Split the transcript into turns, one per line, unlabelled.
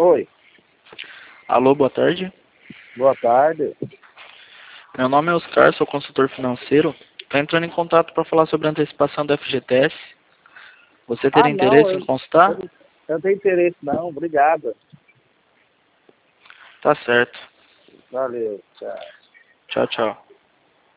Oi,
Alô, boa tarde.
boa tarde.
Meu nome é Oscar, sou consultor financeiro. Estou entrando em contato para falar sobre a antecipação do FGTS. Você teria
Não,
interesse em consultar?
eu não tenho interesse não, obrigado.
Tá certo.
Valeu, tchau.
Tchau, tchau.